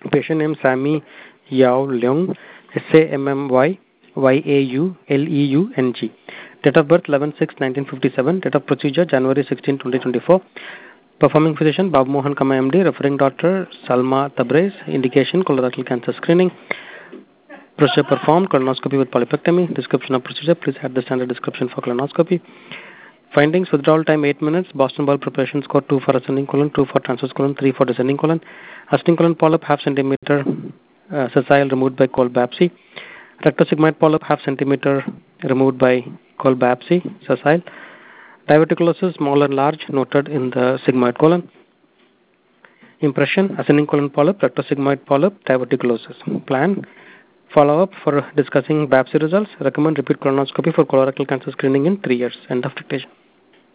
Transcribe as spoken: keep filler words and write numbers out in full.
Patient name Sammy Yao Leung, S A M M Y Y A U L E U N G. Date of birth eleven six nineteen fifty-seven. Date of procedure January sixteenth twenty twenty-four. Performing physician Babu Mohan Kama M D. Referring doctor Salma Tabriz. Indication colorectal cancer screening. Procedure performed colonoscopy with polypectomy. Description of procedure. Please add the standard description for colonoscopy. Findings: withdrawal time eight minutes. Boston bowel preparation score two for ascending colon, two for transverse colon, three for descending colon. Ascending colon polyp half centimeter uh, sessile removed by cold biopsy. Rectosigmoid polyp half centimeter removed by cold biopsy sessile. Diverticulosis small and large noted in the sigmoid colon. Impression: ascending colon polyp, rectosigmoid polyp, diverticulosis. Plan: follow-up for discussing biopsy results. Recommend repeat colonoscopy for colorectal cancer screening in three years. End of dictation.